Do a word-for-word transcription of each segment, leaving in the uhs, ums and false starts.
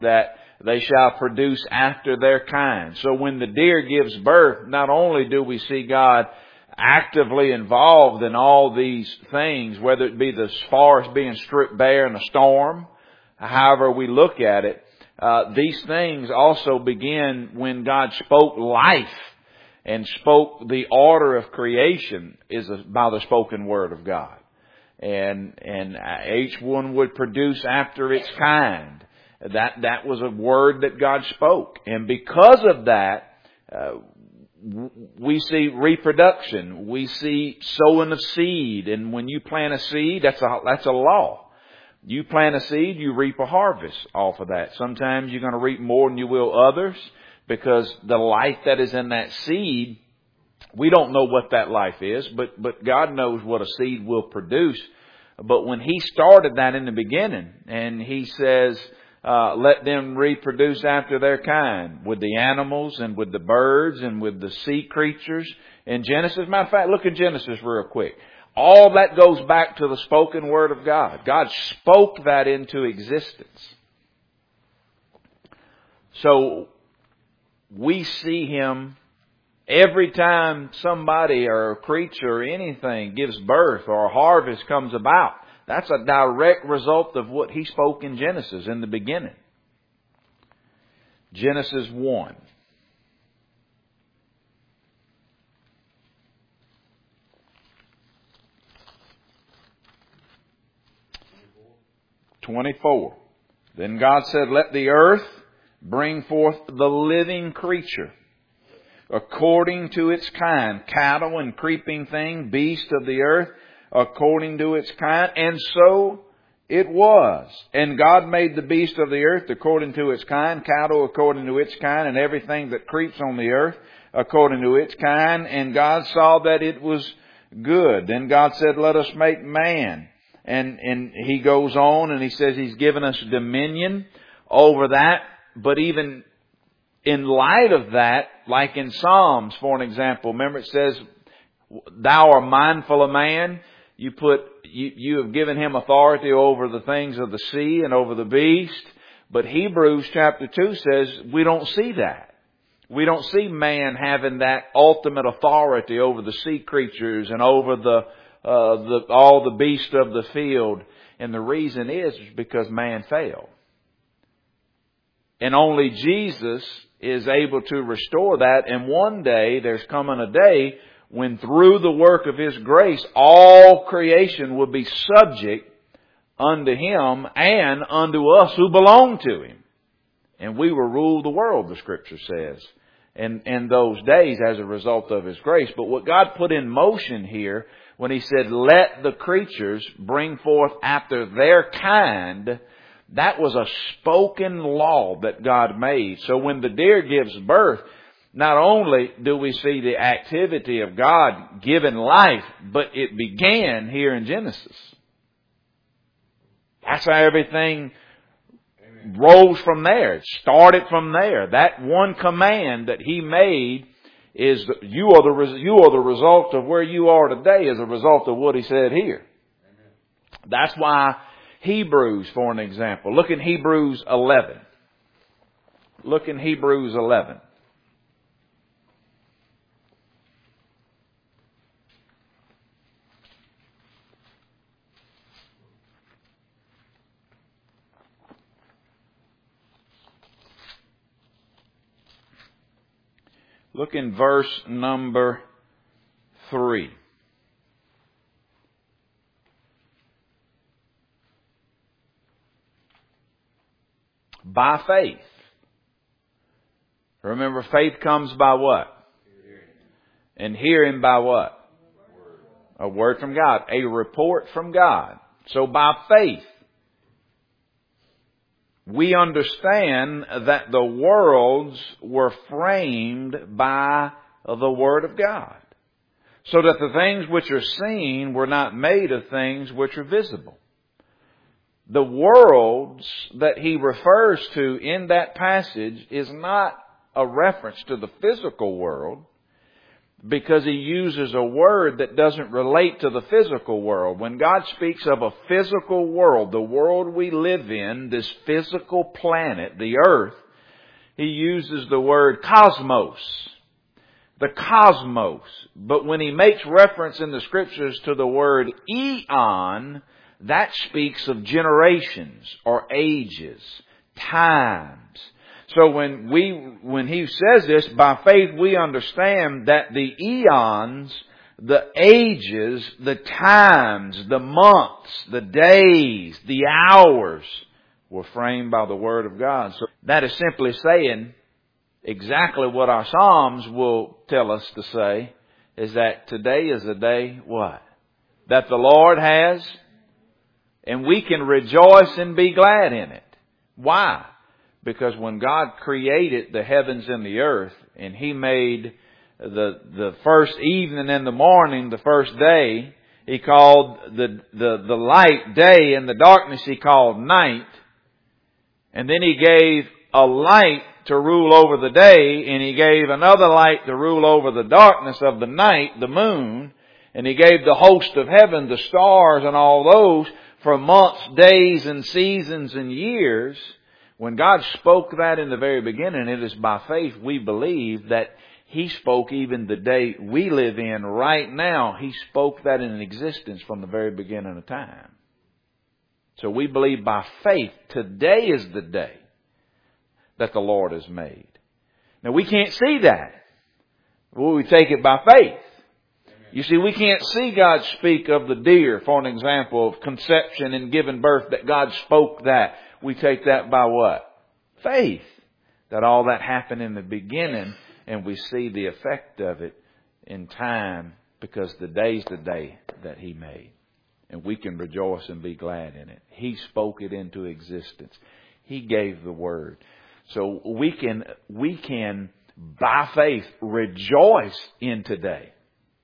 that they shall produce after their kind. So when the deer gives birth, not only do we see God actively involved in all these things, whether it be the forest being stripped bare in a storm, however we look at it, uh, these things also begin when God spoke life and spoke the order of creation is by the spoken word of God. And, and each one would produce after its kind. That, that was a word that God spoke. And because of that, uh, we see reproduction. We see sowing of seed. And when you plant a seed, that's a, that's a law. You plant a seed, you reap a harvest off of that. Sometimes you're going to reap more than you will others because the life that is in that seed, we don't know what that life is, but, but God knows what a seed will produce. But when He started that in the beginning and He says, Uh, let them reproduce after their kind with the animals and with the birds and with the sea creatures. In Genesis, matter of fact, look at Genesis real quick. All that goes back to the spoken word of God. God spoke that into existence. So we see Him every time somebody or a creature or anything gives birth or a harvest comes about. That's a direct result of what He spoke in Genesis in the beginning. Genesis one. twenty-four. Then God said, let the earth bring forth the living creature according to its kind, cattle and creeping thing, beast of the earth, according to its kind. And so it was. And God made the beast of the earth according to its kind, cattle according to its kind, and everything that creeps on the earth according to its kind. And God saw that it was good. Then God said, let us make man. And, and He goes on and He says He's given us dominion over that. But even in light of that, like in Psalms, for an example, remember it says, thou art mindful of man. You put, you, you have given him authority over the things of the sea and over the beast. But Hebrews chapter two says we don't see that. We don't see man having that ultimate authority over the sea creatures and over the, uh, the, all the beasts of the field. And the reason is because man failed. And only Jesus is able to restore that. And one day, there's coming a day when through the work of His grace, all creation will be subject unto Him and unto us who belong to Him. And we will rule the world, the Scripture says, in, in those days as a result of His grace. But what God put in motion here, when He said, let the creatures bring forth after their kind, that was a spoken law that God made. So when the deer gives birth, not only do we see the activity of God giving life, but it began here in Genesis. That's how everything rose from there. It started from there. That one command that He made is you are the you are the result of where you are today as a result of what He said here. That's why Hebrews, for an example. Look in Hebrews eleven. Look in Hebrews eleven. Look in verse number three. By faith. Remember, faith comes by what? And hearing by what? A word from God. A report from God. So by faith, we understand that the worlds were framed by the Word of God, so that the things which are seen were not made of things which are visible. The worlds that he refers to in that passage is not a reference to the physical world. because He uses a word that doesn't relate to the physical world. When God speaks of a physical world, the world we live in, this physical planet, the earth, He uses the word cosmos. The cosmos. But when He makes reference in the Scriptures to the word eon, that speaks of generations or ages, times. So when we, when He says this, by faith we understand that the eons, the ages, the times, the months, the days, the hours were framed by the Word of God. So that is simply saying exactly what our Psalms will tell us to say, is that today is a day, what? That the Lord has, and we can rejoice and be glad in it. Why? Because when God created the heavens and the earth, and He made the the first evening and the morning the first day, He called the, the, the light day, and the darkness He called night. And then He gave a light to rule over the day, and He gave another light to rule over the darkness of the night, the moon. And He gave the host of heaven, the stars and all those, for months, days, and seasons and years. When God spoke that in the very beginning, it is by faith we believe that He spoke even the day we live in right now. He spoke that in existence from the very beginning of time. So we believe by faith today is the day that the Lord has made. Now we can't see that. Well, we take it by faith. You see, we can't see God speak of the deer, for an example, of conception and giving birth, that God spoke that. We take that by what? Faith. That all that happened in the beginning, and we see the effect of it in time, because the day's the day that He made. And we can rejoice and be glad in it. He spoke it into existence. He gave the word. So we can, we can, by faith, rejoice in today.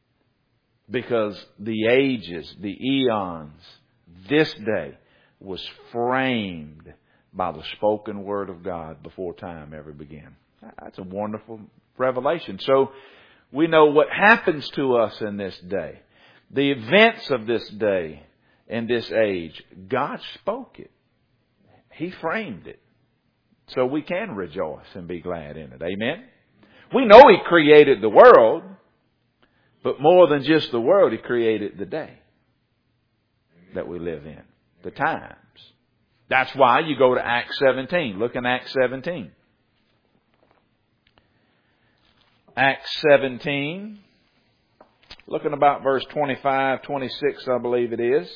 Because the ages, the eons, this day was framed by the spoken word of God before time ever began. That's a wonderful revelation. So we know what happens to us in this day. The events of this day and this age, God spoke it. He framed it. So we can rejoice and be glad in it. Amen? We know He created the world. But more than just the world, He created the day that we live in. The times. That's why you go to Acts seventeen. Look in Acts seventeen. Acts seventeen. Looking about verse twenty-five, twenty-six, I believe it is.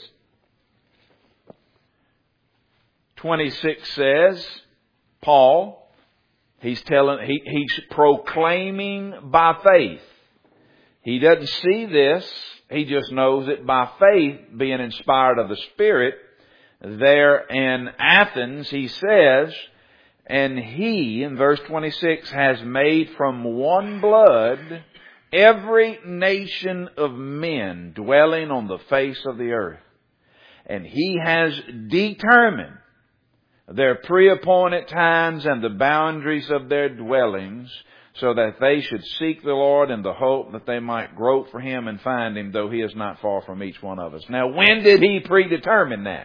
twenty-six says, Paul, he's telling, he, he's proclaiming by faith. He doesn't see this. He just knows it by faith, being inspired of the Spirit. There in Athens, he says, and He, in verse twenty-six, has made from one blood every nation of men dwelling on the face of the earth. And He has determined their pre-appointed times and the boundaries of their dwellings, so that they should seek the Lord in the hope that they might grope for Him and find Him, though He is not far from each one of us. Now, when did He predetermine that?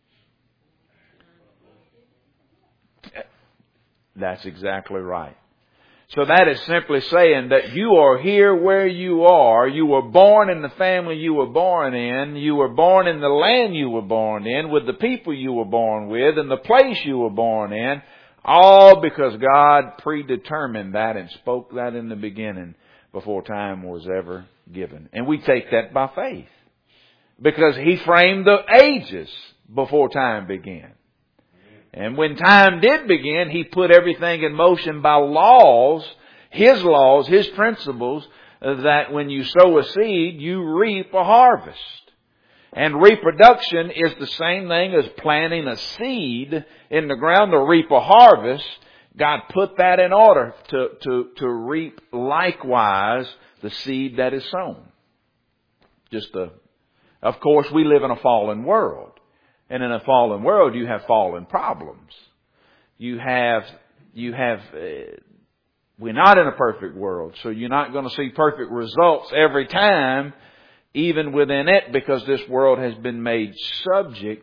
That's exactly right. So that is simply saying that you are here where you are. You were born in the family you were born in. You were born in the land you were born in, with the people you were born with, and the place you were born in. All because God predetermined that and spoke that in the beginning before time was ever given. And we take that by faith. Because He framed the ages before time began. And when time did begin, He put everything in motion by laws, His laws, His principles, that when you sow a seed, you reap a harvest. And reproduction is the same thing as planting a seed in the ground to reap a harvest. God put that in order to, to, to reap likewise the seed that is sown. Just a, of course, we live in a fallen world. And in a fallen world, you have fallen problems. You have, you have uh, We're not in a perfect world, so you're not going to see perfect results every time, even within it, because this world has been made subject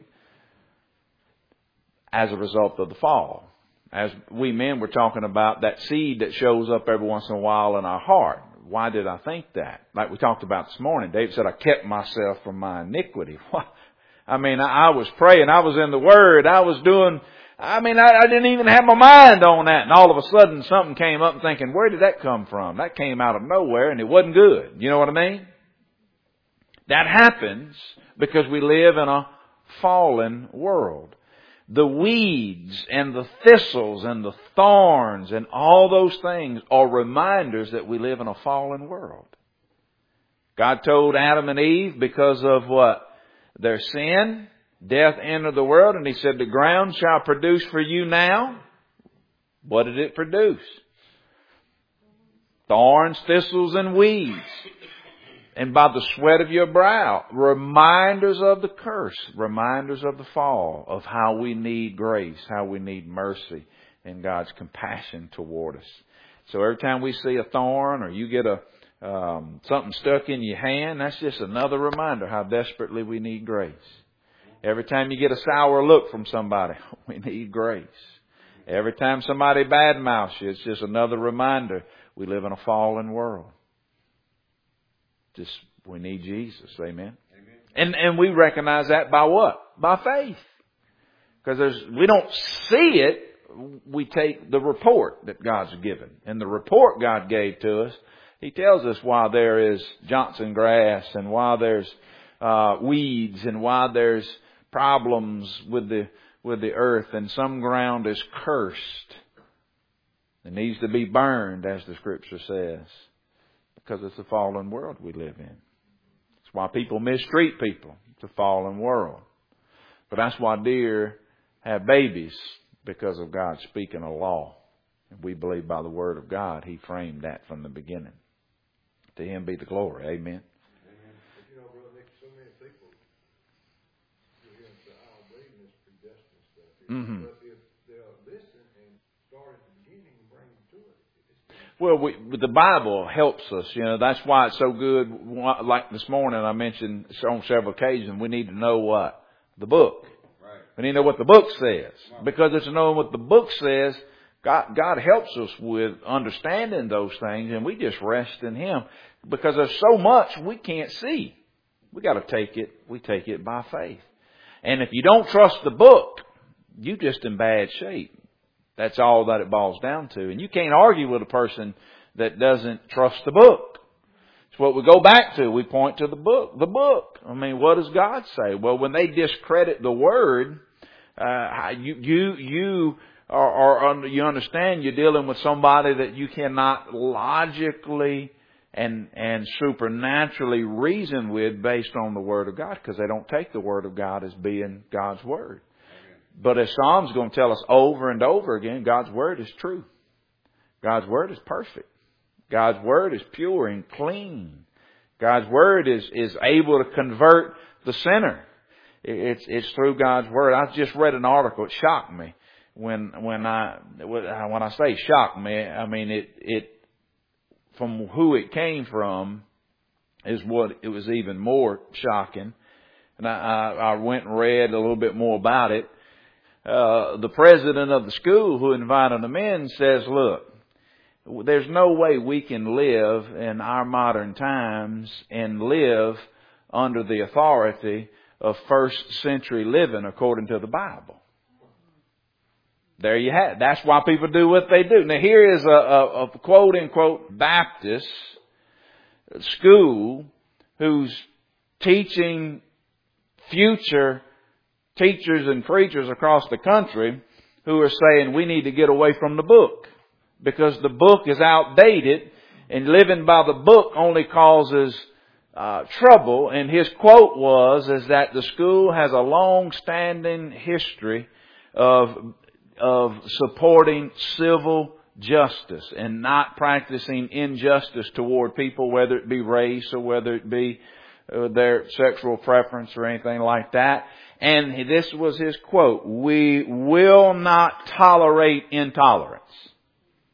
as a result of the fall. As we men were talking about that seed that shows up every once in a while in our heart. Why did I think that? Like we talked about this morning, David said, I kept myself from my iniquity. I mean, I was praying, I was in the Word, I was doing... I mean, I, I didn't even have my mind on that. And all of a sudden something came up and thinking, where did that come from? That came out of nowhere and it wasn't good. You know what I mean? That happens because we live in a fallen world. The weeds and the thistles and the thorns and all those things are reminders that we live in a fallen world. God told Adam and Eve because of what? Their sin. Death entered the world, and He said, the ground shall produce for you now. What did it produce? Thorns, thistles, and weeds. And by the sweat of your brow, reminders of the curse, reminders of the fall, of how we need grace, how we need mercy, and God's compassion toward us. So every time we see a thorn or you get a um, something stuck in your hand, that's just another reminder how desperately we need grace. Every time you get a sour look from somebody, we need grace. Every time somebody badmouths you, it's just another reminder we live in a fallen world. Just, we need Jesus. Amen. Amen. And and we recognize that by what? By faith. Because there's we don't see it. We take the report that God's given. And the report God gave to us, He tells us why there is Johnson grass and why there's uh, weeds and why there's problems with the with the earth, and some ground is cursed. It needs to be burned, as the Scripture says, because it's a fallen world we live in. That's why people mistreat people. It's a fallen world. But that's why deer have babies, because of God speaking a law. And we believe by the Word of God, He framed that from the beginning. To Him be the glory. Amen. Mm-hmm. But if they'll listen and start at the beginning and bring them to it. Well, we, the Bible helps us. You know, that's why it's so good. Like this morning, I mentioned on several occasions, we need to know what? The book. Right. We need to know what the book says. Right. Because it's knowing what the book says, God, God helps us with understanding those things, and we just rest in Him. Because there's so much we can't see. We got to take it. We take it by faith. And if you don't trust the book, you're just in bad shape. That's all that it boils down to. And you can't argue with a person that doesn't trust the book. It's what we go back to. We point to the book. The book. I mean, what does God say? Well, when they discredit the Word, uh, you you you are, are you understand you're dealing with somebody that you cannot logically and and supernaturally reason with based on the Word of God, because they don't take the Word of God as being God's Word. But as Psalm's going to tell us over and over again, God's Word is true. God's Word is perfect. God's Word is pure and clean. God's Word is, is able to convert the sinner. It's, it's through God's Word. I just read an article. It shocked me. When, when I, when I say shocked me, I mean, it, it, from who it came from is what it was even more shocking. And I, I, I went and read a little bit more about it. Uh, the president of the school who invited them in says, look, there's no way we can live in our modern times and live under the authority of first century living according to the Bible. There you have it. That's why people do what they do. Now here is a, a, a quote unquote Baptist school who's teaching future teachers and preachers across the country who are saying we need to get away from the book because the book is outdated and living by the book only causes uh, trouble. And his quote was is that the school has a long-standing history of of supporting civil justice and not practicing injustice toward people, whether it be race or whether it be uh, their sexual preference or anything like that. And this was his quote, we will not tolerate intolerance.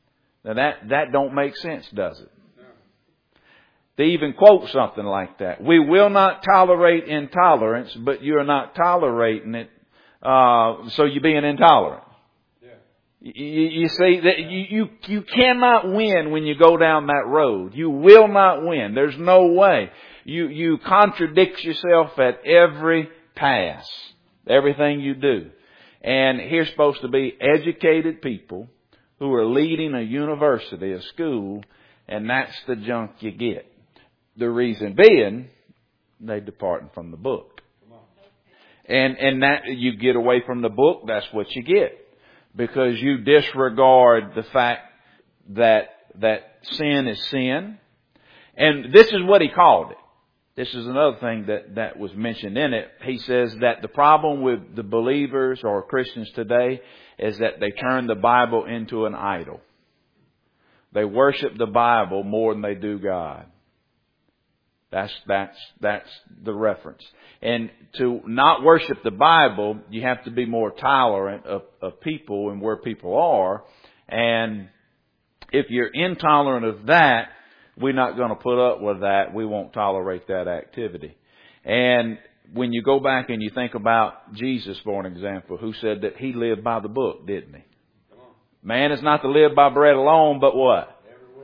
Now that, that don't make sense, does it? To even quote something like that. We will not tolerate intolerance, but you're not tolerating it, uh, so you're being intolerant. Yeah. You, you see, that you, you, you cannot win when you go down that road. You will not win. There's no way. You, you contradict yourself at every pass. Everything you do. And here's supposed to be educated people who are leading a university, a school, and that's the junk you get. The reason being, they departing from the book. And, and that, you get away from the book, that's what you get. Because you disregard the fact that, that sin is sin. And this is what he called it. This is another thing that, that was mentioned in it. He says that the problem with the believers or Christians today is that they turn the Bible into an idol. They worship the Bible more than they do God. That's, that's, that's the reference. And to not worship the Bible, you have to be more tolerant of, of people and where people are. And if you're intolerant of that, we're not going to put up with that. We won't tolerate that activity. And when you go back and you think about Jesus, for an example, who said that he lived by the book, didn't he? Man is not to live by bread alone, but what?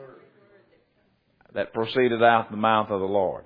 That proceeded out of the mouth of the Lord.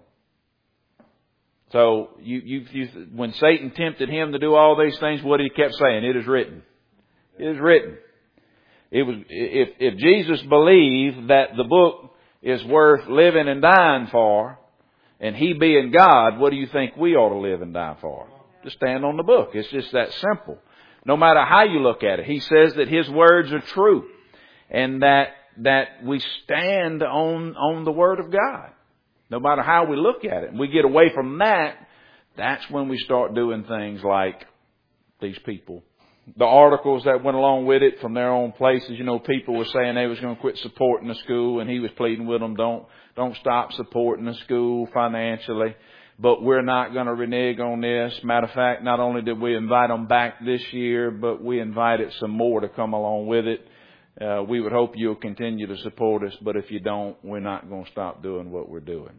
So you, you, you, when Satan tempted him to do all these things, what he kept saying? It is written. It is written. It was, if, if Jesus believed that the book is worth living and dying for, and he being God, what do you think we ought to live and die for? To stand on the book. It's just that simple. No matter how you look at it. He says that his words are true. And that that we stand on, on the Word of God. No matter how we look at it. And we get away from that, that's when we start doing things like these people. The articles that went along with it from their own places, you know, people were saying they was going to quit supporting the school, and he was pleading with them, don't, don't stop supporting the school financially. But we're not going to renege on this. Matter of fact, not only did we invite them back this year, but we invited some more to come along with it. Uh, we would hope you'll continue to support us, but if you don't, we're not going to stop doing what we're doing.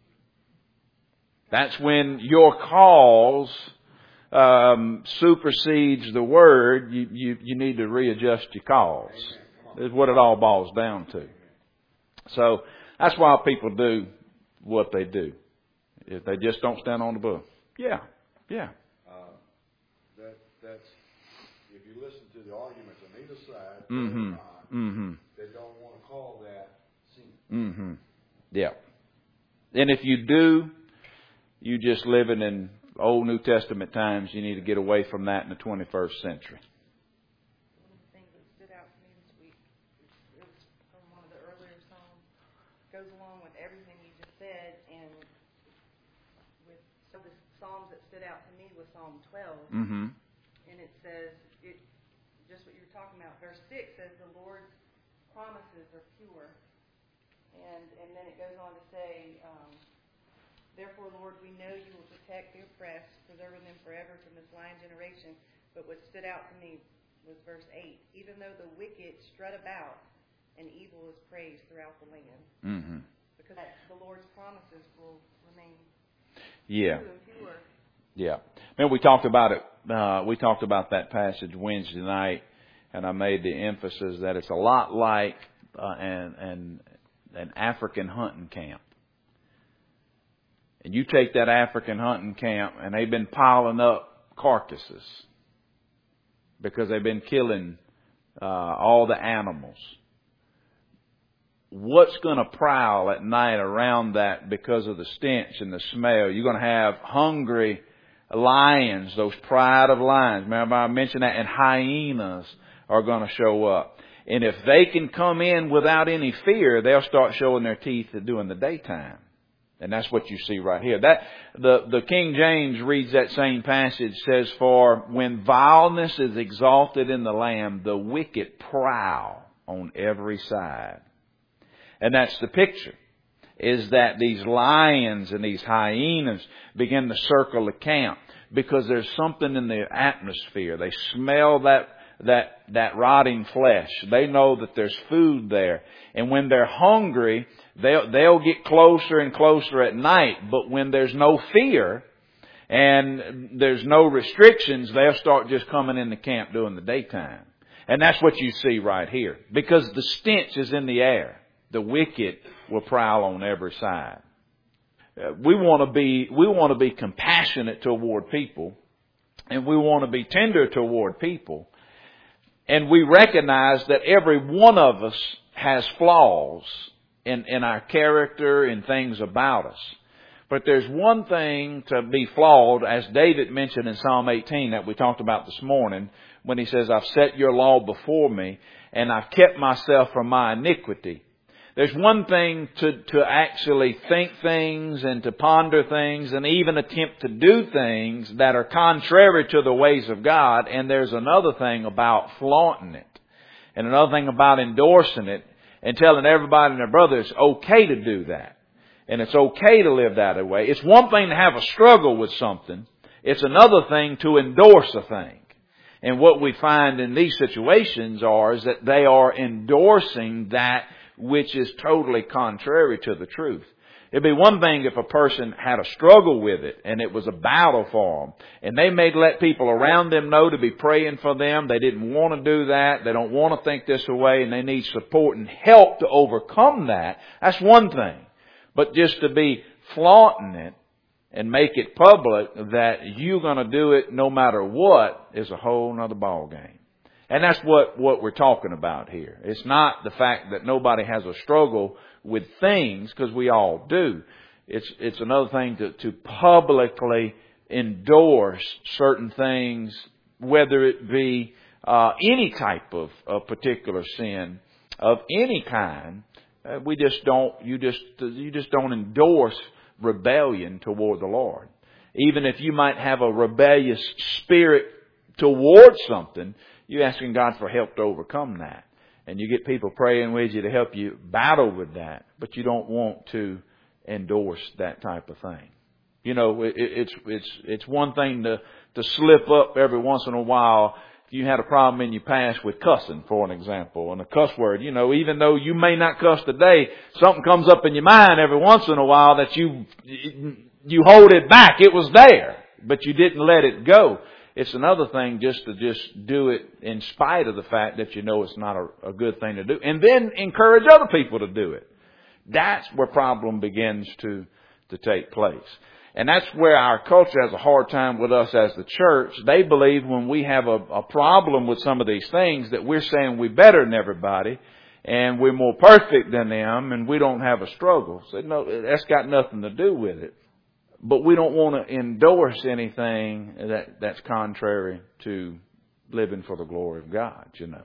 That's when your cause um, supersedes the word. You, you, you need to readjust your cause. Is what it all boils down to. So that's why people do what they do. If they just don't stand on the book. Yeah, yeah. Uh, that, that's, if you listen to the arguments on either side, Mm-hmm. not, Mm-hmm. they don't want to call that sin. Mm-hmm. Yeah. And if you do, you just living in Old New Testament times. You need to get away from that in the twenty-first century. One of the things that stood out to me this week is from one of the earlier Psalms. Goes along with everything you just said, and with some of the Psalms that stood out to me was Psalm twelve. Mm-hmm. And it says, it, just what you were talking about, verse six says, the Lord's promises are pure. And and then it goes on to say, um, therefore, Lord, we know you will protect the oppressed, preserving them forever from this lying generation. But what stood out to me was verse eight. Even though the wicked strut about, and evil is praised throughout the land. Mm-hmm. Because the Lord's promises will remain Yeah. true and pure. Yeah. Man, we talked about it. Uh, we talked about that passage Wednesday night, and I made the emphasis that it's a lot like uh, an, an an African hunting camp. And you take that African hunting camp, and they've been piling up carcasses because they've been killing uh, all the animals. What's going to prowl at night around that because of the stench and the smell? You're going to have hungry lions, those pride of lions. Remember I mentioned that? And hyenas are going to show up. And if they can come in without any fear, they'll start showing their teeth during the daytime. And that's what you see right here. That the, the King James reads that same passage, says, for when vileness is exalted in the land, the wicked prowl on every side. And that's the picture, is that these lions and these hyenas begin to circle the camp because there's something in the atmosphere. They smell that that, that rotting flesh. They know that there's food there. And when they're hungry, they'll, they'll get closer and closer at night. But when there's no fear and there's no restrictions, they'll start just coming in the camp during the daytime. And that's what you see right here. Because the stench is in the air. The wicked will prowl on every side. Uh, we want to be, we want to be compassionate toward people. And we want to be tender toward people. And we recognize that every one of us has flaws in, in our character and things about us. But there's one thing to be flawed, as David mentioned in Psalm eighteen that we talked about this morning, when he says, I've set your law before me, and I've kept myself from my iniquity. There's one thing to, to actually think things and to ponder things and even attempt to do things that are contrary to the ways of God. And there's another thing about flaunting it. And another thing about endorsing it and telling everybody and their brother it's okay to do that. And it's okay to live that way. It's one thing to have a struggle with something. It's another thing to endorse a thing. And what we find in these situations are is that they are endorsing that which is totally contrary to the truth. It'd be one thing if a person had a struggle with it and it was a battle for them. And they may let people around them know to be praying for them. They didn't want to do that. They don't want to think this way, and they need support and help to overcome that. That's one thing. But just to be flaunting it and make it public that you're going to do it no matter what is a whole nother ball game. And that's what, what we're talking about here. It's not the fact that nobody has a struggle with things, because we all do. It's, it's another thing to, to publicly endorse certain things, whether it be uh, any type of, of particular sin of any kind. Uh, we just don't, you just, you just don't endorse rebellion toward the Lord. Even if you might have a rebellious spirit towards something, you're asking God for help to overcome that. And you get people praying with you to help you battle with that. But you don't want to endorse that type of thing. You know, it, it's it's it's one thing to, to slip up every once in a while. If you had a problem in your past with cussing, for an example, and a cuss word, you know, even though you may not cuss today, something comes up in your mind every once in a while that you you hold it back. It was there, but you didn't let it go. It's another thing just to just do it in spite of the fact that you know it's not a, a good thing to do. And then encourage other people to do it. That's where problem begins to, to take place. And that's where our culture has a hard time with us as the church. They believe when we have a, a problem with some of these things that we're saying we're better than everybody and we're more perfect than them and we don't have a struggle. So no, that's got nothing to do with it. But we don't want to endorse anything that, that's contrary to living for the glory of God, you know.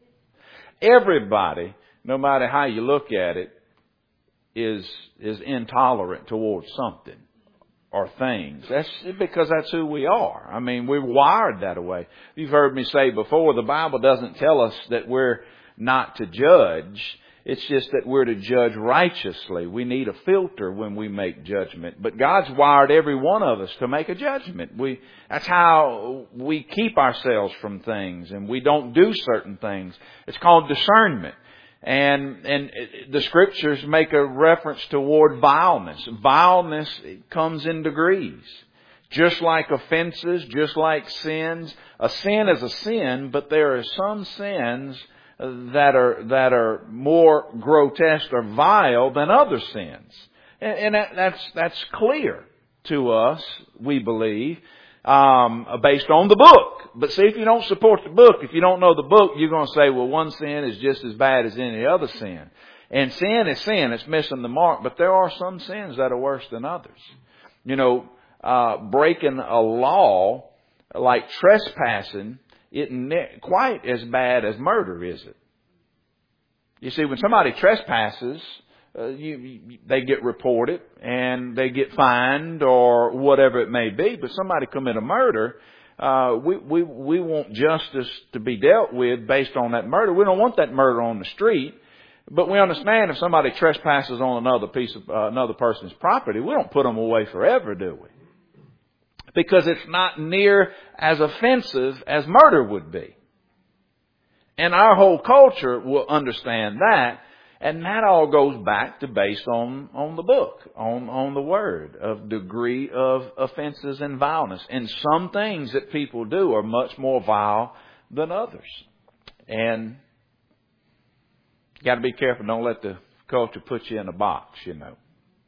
Everybody, no matter how you look at it, is is intolerant towards something or things. That's because that's who we are. I mean, we're wired that way. You've heard me say before, the Bible doesn't tell us that we're not to judge. It's just that we're to judge righteously. We need a filter when we make judgment. But God's wired every one of us to make a judgment. We, that's how we keep ourselves from things, and we don't do certain things. It's called discernment. And, and the scriptures make a reference toward vileness. Vileness comes in degrees. Just like offenses, just like sins. A sin is a sin, but there are some sins that are that are more grotesque or vile than other sins, and, and that, that's that's clear to us, we believe, um, based on the book. But see, if you don't support the book, if you don't know the book, you're going to say, well, one sin is just as bad as any other sin, and sin is sin; it's missing the mark. But there are some sins that are worse than others. You know, uh, breaking a law like trespassing isn't quite as bad as murder, is it? You see, when somebody trespasses, uh, you, you, they get reported and they get fined or whatever it may be. But somebody commit a murder, uh, we, we, we want justice to be dealt with based on that murder. We don't want that murder on the street. But we understand if somebody trespasses on another piece of uh, another person's property, we don't put them away forever, do we? Because it's not near as offensive as murder would be. And our whole culture will understand that. And that all goes back to based on, on the book, on, on the word of degree of offenses and vileness. And some things that people do are much more vile than others. And you got to be careful. Don't let the culture put you in a box, you know.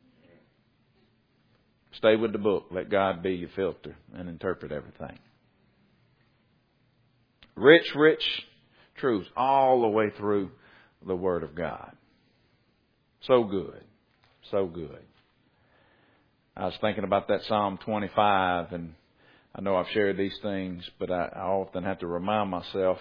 Stay with the book. Let God be your filter and interpret everything. Rich, rich truths all the way through the Word of God. So good. So good. I was thinking about that Psalm twenty-five, and I know I've shared these things, but I, I often have to remind myself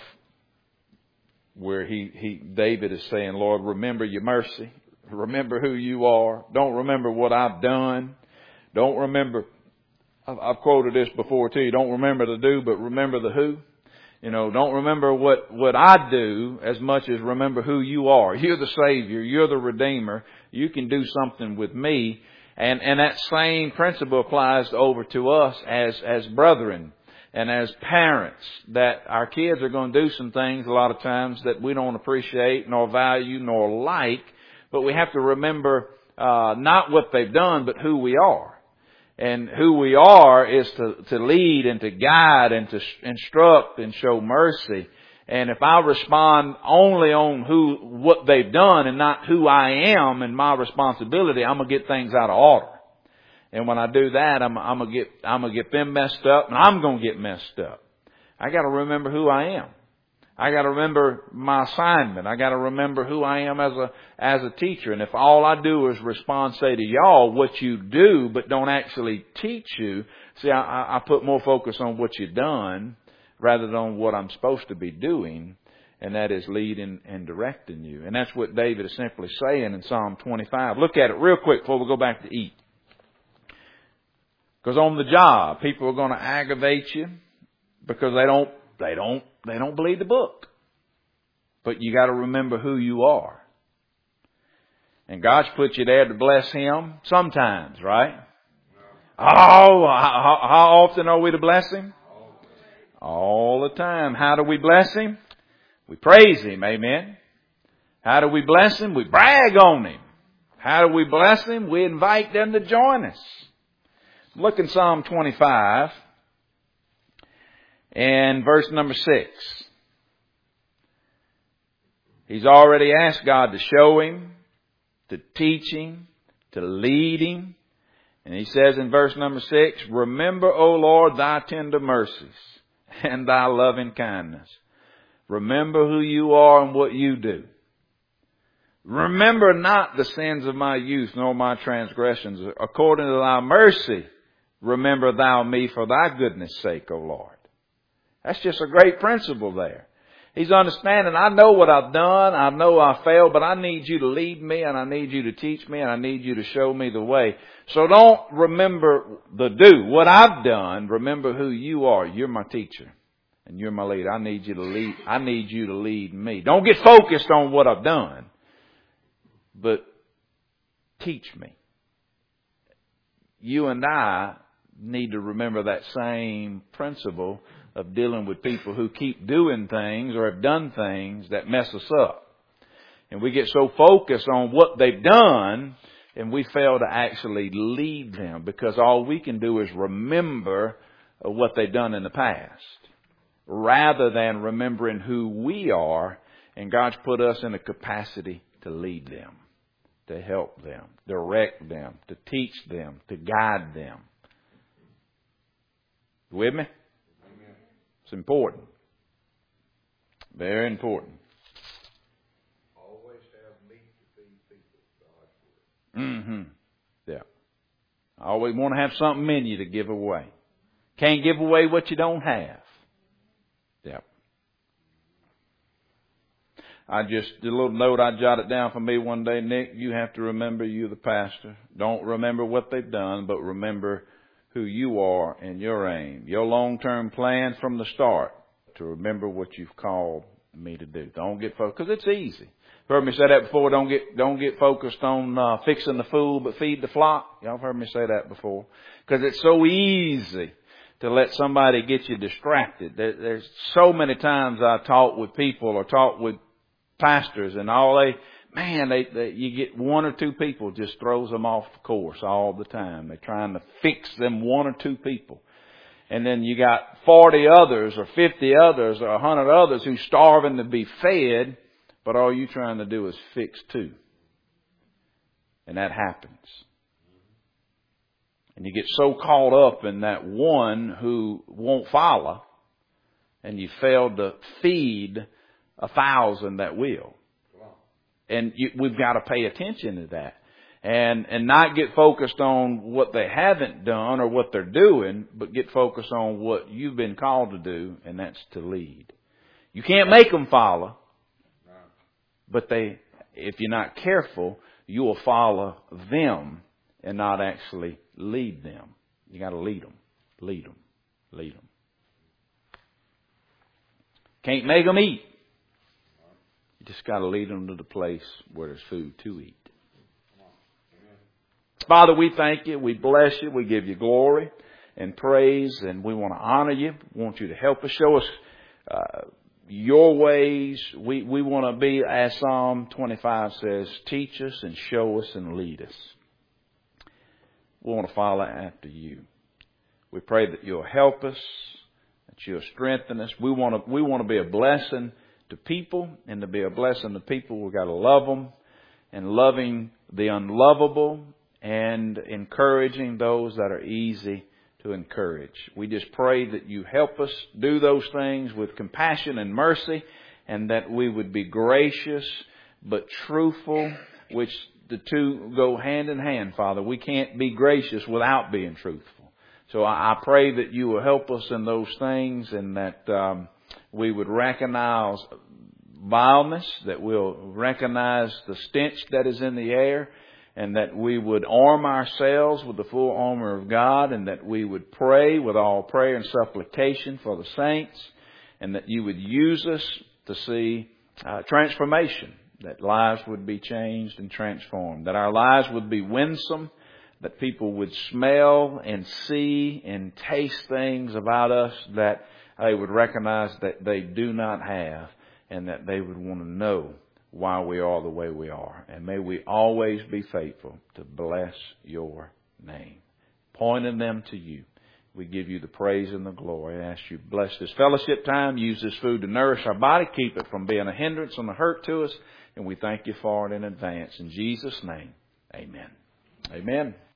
where he, he David is saying, Lord, remember your mercy. Remember who you are. Don't remember what I've done. Don't remember, I've, I've quoted this before too, don't remember the do, but remember the who. You know, don't remember what, what I do as much as remember who you are. You're the Savior. You're the Redeemer. You can do something with me. And, and that same principle applies over to us as, as brethren and as parents, that our kids are going to do some things a lot of times that we don't appreciate nor value nor like, but we have to remember, uh, not what they've done, but who we are. And who we are is to, to lead and to guide and to instruct and show mercy. And if I respond only on who, what they've done and not who I am and my responsibility, I'm going to get things out of order. And when I do that, I'm, I'm going to get, I'm going to get them messed up, and I'm going to get messed up. I got to remember who I am. I got to remember my assignment. I got to remember who I am as a as a teacher. And if all I do is respond, say to y'all what you do, but don't actually teach you, see, I, I put more focus on what you've done rather than on what I'm supposed to be doing, and that is leading and directing you. And that's what David is simply saying in Psalm twenty-five. Look at it real quick before we go back to eat. Because on the job, people are going to aggravate you because they don't, they don't, they don't believe the book. But you got to remember who you are. And God's put you there to bless Him sometimes, right? Oh, how, how often are we to bless Him? All the time. How do we bless Him? We praise Him, amen. How do we bless Him? We brag on Him. How do we bless Him? We invite them to join us. Look in Psalm twenty-five and verse number six. He's already asked God to show him, to teach him, to lead him. And he says in verse number six, remember, O Lord, thy tender mercies and thy loving kindness. Remember who you are and what you do. Remember not the sins of my youth, nor my transgressions. According to thy mercy, remember thou me for thy goodness' sake, O Lord. That's just a great principle there. He's understanding, I know what I've done, I know I failed, but I need you to lead me, and I need you to teach me, and I need you to show me the way. So don't remember the do, what I've done. Remember who you are. You're my teacher, and you're my leader. I need you to lead, I need you to lead me. Don't get focused on what I've done, but teach me. You and I need to remember that same principle of dealing with people who keep doing things or have done things that mess us up. And we get so focused on what they've done and we fail to actually lead them, because all we can do is remember what they've done in the past rather than remembering who we are. And God's put us in a capacity to lead them, to help them, direct them, to teach them, to guide them. You with me? Amen. It's important. Very important. Always have meat to feed people, God's word. Mm-hmm. Yeah. I always want to have something in you to give away. Can't give away what you don't have. Yeah. I just, a little note I jotted down for me one day, Nick, you have to remember you're the pastor. Don't remember what they've done, but remember who you are and your aim. Your long-term plan from the start to remember what you've called me to do. Don't get focused, because it's easy. You've heard me say that before. Don't get, don't get focused on uh, fixing the fool, but feed the flock. Y'all have heard me say that before. Because it's so easy to let somebody get you distracted. There, there's so many times I talk with people or talk with pastors, and all they, man, they, they you get one or two people just throws them off the course all the time. They're trying to fix them one or two people. And then you got forty others or fifty others or one hundred others who's starving to be fed, but all you're trying to do is fix two. And that happens. And you get so caught up in that one who won't follow, and you fail to feed a thousand that will. And you, we've got to pay attention to that. And, and not get focused on what they haven't done or what they're doing, but get focused on what you've been called to do, and that's to lead. You can't make them follow, but they, if you're not careful, you will follow them and not actually lead them. You got to lead them, lead them, lead them. Can't make them eat. You just got to lead them to the place where there's food to eat. Father, we thank you. We bless you. We give you glory and praise, and we want to honor you. We want you to help us. Show us uh, your ways. We, we want to be, as Psalm twenty-five says, teach us and show us and lead us. We want to follow after you. We pray that you'll help us, that you'll strengthen us. We want to, we want to be a blessing to people, and to be a blessing to people, we've got to love them, and loving the unlovable, and encouraging those that are easy to encourage. We just pray that you help us do those things with compassion and mercy, and that we would be gracious but truthful, which the two go hand in hand, Father. We can't be gracious without being truthful. So I pray that you will help us in those things, and that um, we would recognize vileness, that we'll recognize the stench that is in the air, and that we would arm ourselves with the full armor of God, and that we would pray with all prayer and supplication for the saints, and that you would use us to see uh, transformation, that lives would be changed and transformed, that our lives would be winsome, that people would smell and see and taste things about us that they would recognize that they do not have, and that they would want to know why we are the way we are. And may we always be faithful to bless your name, pointing them to you. We give you the praise and the glory. I ask you to bless this fellowship time. Use this food to nourish our body. Keep it from being a hindrance and a hurt to us. And we thank you for it in advance. In Jesus' name, amen. Amen.